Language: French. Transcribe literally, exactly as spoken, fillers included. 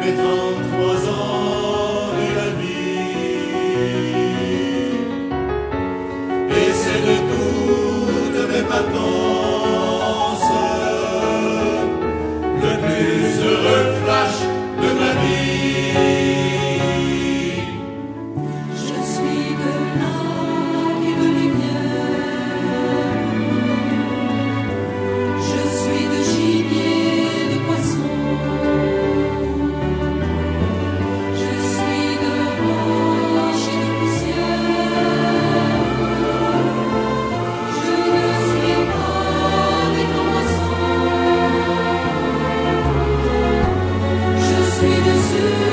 mes trente-trois ans et la vie. Et c'est de toutes mes vacances le plus heureux flash de ma vie. Je suis de lacs et de rivières, je suis de gibier, de poisson, je suis de roche et de poussière, je ne suis pas des grands poissons, je suis de ceux